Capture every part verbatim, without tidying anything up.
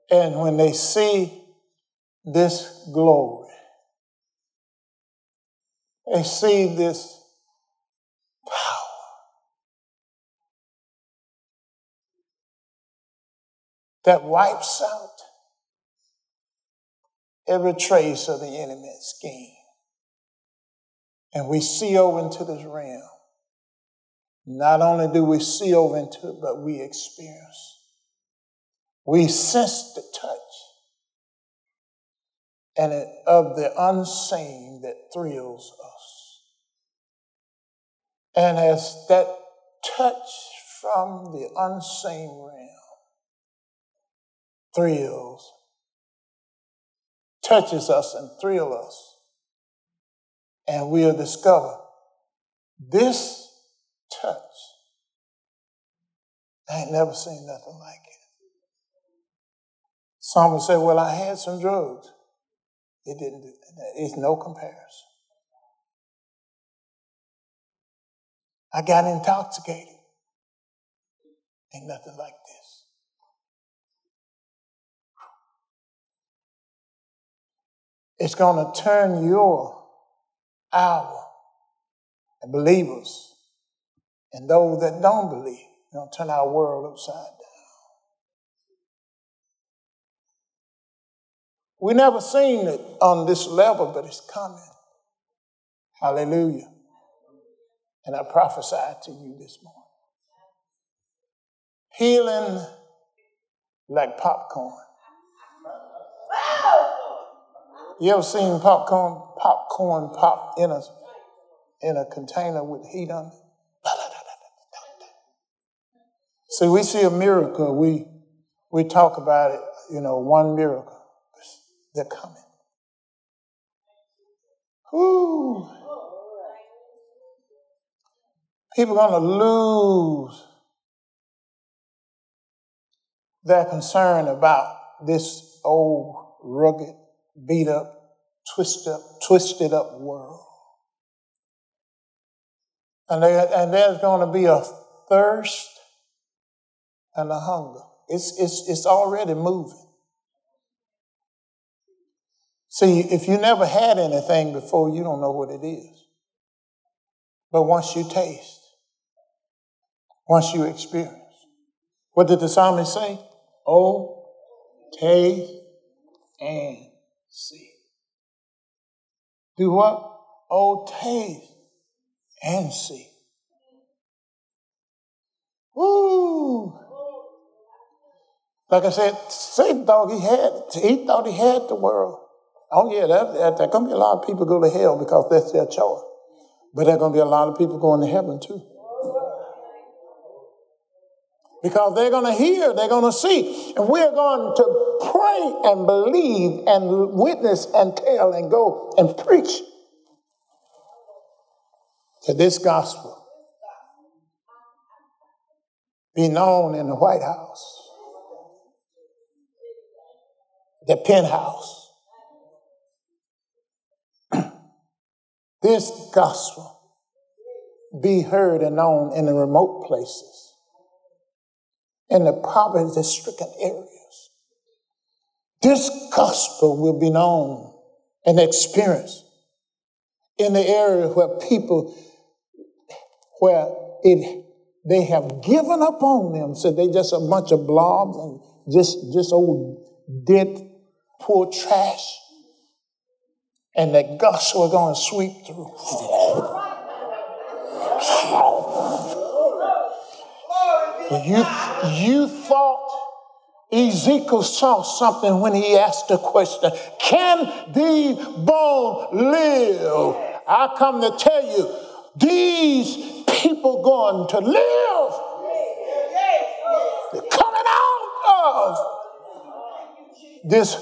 And when they see this glory, they see this power that wipes out every trace of the enemy's scheme. And we see over into this realm. Not only do we see over into it, but we experience. We sense the touch and it, of the unseen that thrills us. And as that touch from the unseen realm thrills, touches us and thrills us, and we'll discover this touch, I ain't never seen nothing like it. Some will say, well, I had some drugs. It didn't do that. It's no comparison. I got intoxicated. Ain't nothing like this. It's going to turn your, our, and believers, and those that don't believe, it's going to turn our world upside down. We never seen it on this level, but it's coming. Hallelujah. And I prophesy to you this morning. Healing like popcorn. You ever seen popcorn, popcorn pop in a, in a container with heat on it? See, we see a miracle. We, we talk about it, you know, one miracle. They're coming. Whoo. People are going to lose their concern about this old, rugged, beat up, twisted up, twisted up world. And, they, and there's going to be a thirst and a hunger. It's, it's, it's already moving. See, if you never had anything before, you don't know what it is. But once you taste, once you experience, what did the psalmist say? Oh, taste and see. Do what? Oh, taste and see. Woo! Like I said, Satan thought he had, he thought he had the world. Oh yeah, that, that, there's going to be a lot of people go to hell because that's their choice. But there's going to be a lot of people going to heaven too. Because they're going to hear, they're going to see. And we're going to pray and believe and witness and tell and go and preach to this gospel be known in the White House, the penthouse. This gospel be heard and known in the remote places, in the poverty-stricken areas. This gospel will be known and experienced in the area where people, where it, they have given up on them, so they just a bunch of blobs and just, just old dead, poor trash. And the gospel is going to sweep through. You, you thought Ezekiel saw something when he asked the question, can these bones live? I come to tell you, these people going to live. They're coming out of this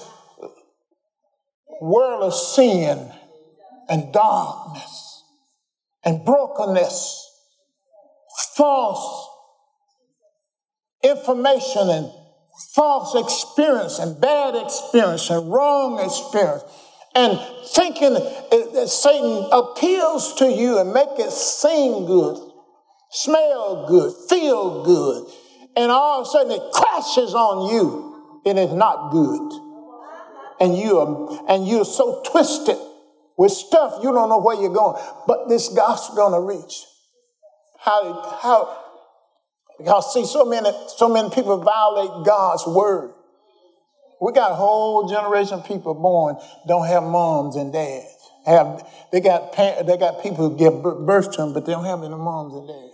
world of sin and darkness and brokenness, false information and false experience and bad experience and wrong experience, and thinking that Satan appeals to you and make it seem good, smell good, feel good, and all of a sudden it crashes on you it is not good. And you are, and you're so twisted with stuff, you don't know where you're going. But this gospel gonna reach. How, how, because see, so many, so many people violate God's word. We got a whole generation of people born, don't have moms and dads. Have, they got parents, they got people who give birth to them, but they don't have any moms and dads.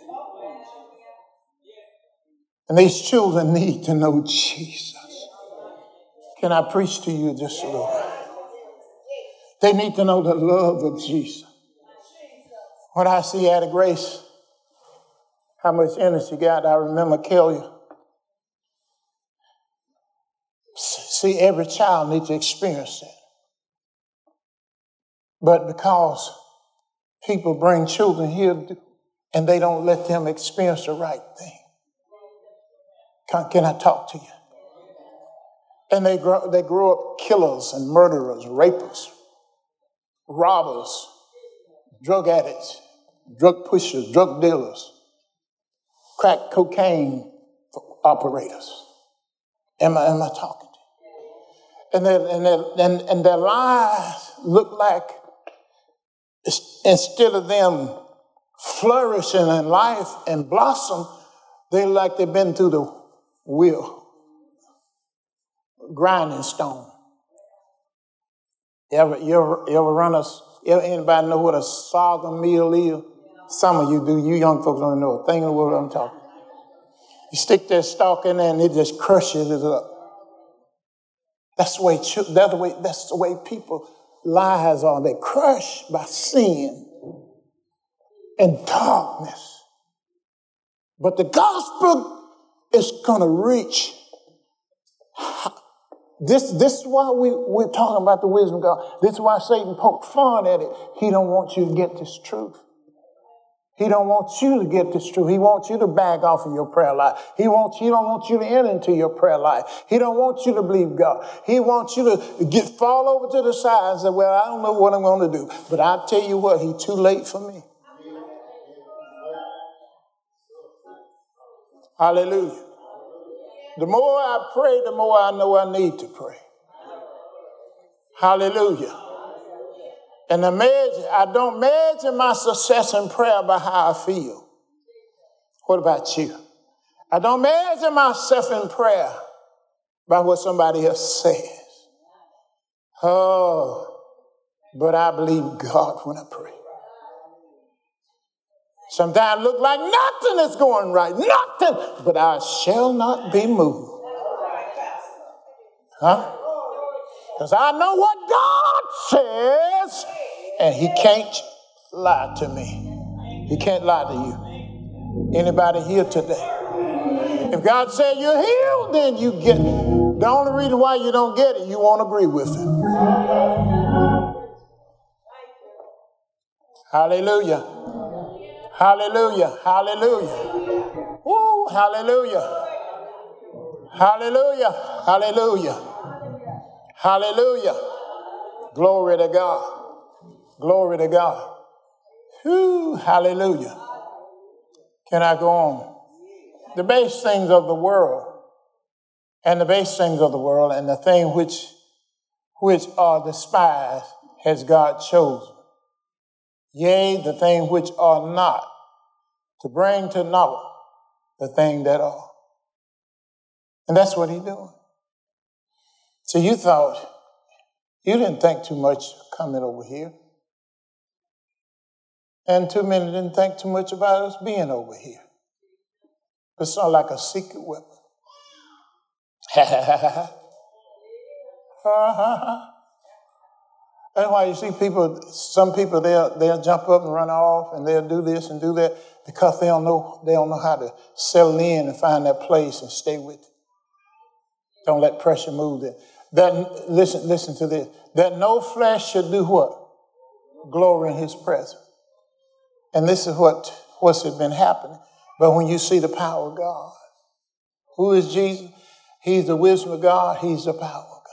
And these children need to know Jesus. Can I preach to you just a little? They need to know the love of Jesus. When I see Addie Grace, how much energy she got, I remember Kelly. See, every child needs to experience that. But because people bring children here and they don't let them experience the right thing. Can, can I talk to you? And they grow, they grow up killers and murderers, rapists, robbers, drug addicts, drug pushers, drug dealers, crack cocaine operators. Am I, am I talking to you? And, their, and, their, and, and their lives look like, instead of them flourishing in life and blossom, they look like they've been through the wheel. Grinding stone. You ever, you ever, you ever run a, anybody know what a sorghum meal is? Some of you do. You young folks don't know a thing of what I'm talking. You stick that stalk in there and it just crushes it up. That's the way, that's the way, that's the way people lives are. They're crushed by sin and darkness. But the gospel is going to reach. This, this is why we, we're talking about the wisdom of God. This is why Satan poked fun at it. He don't want you to get this truth. He don't want you to get this truth. He wants you to back off of your prayer life. He wants, he don't want you to enter into your prayer life. He don't want you to believe God. He wants you to get fall over to the side and say, well, I don't know what I'm going to do. But I tell you what, he's too late for me. Hallelujah. The more I pray, the more I know I need to pray. Hallelujah. And I, measure, I don't measure my success in prayer by how I feel. What about you? I don't measure myself in prayer by what somebody else says. Oh, but I believe God when I pray. Sometimes it looks like nothing is going right. Nothing. But I shall not be moved. Huh? Because I know what God says. And he can't lie to me. He can't lie to you. Anybody here today? If God said you're healed, then you get it. The only reason why you don't get it, you won't agree with him. Hallelujah. Hallelujah. Hallelujah. Woo, hallelujah. Hallelujah. Hallelujah. Hallelujah. Glory to God. Glory to God. Whew, hallelujah. Can I go on? The base things of the world and the base things of the world and the thing which, which are despised has God chosen. Yea, the thing which are not, to bring to naught the thing that are. And that's what he's doing. So you thought, you didn't think too much coming over here. And too many didn't think too much about us being over here. It's not like a secret weapon. That's why you see people, some people, they'll, they'll jump up and run off and they'll do this and do that because they don't know, they don't know how to settle in and find that place and stay with it. Don't let pressure move them. That, listen, listen to this. That no flesh should do what? Glory in his presence. And this is what, what's been happening. But when you see the power of God, who is Jesus? He's the wisdom of God. He's the power of God.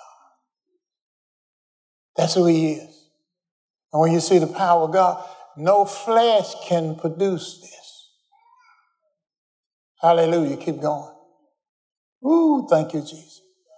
That's who he is. And when you see the power of God, no flesh can produce this. Hallelujah. Keep going. Ooh, thank you, Jesus.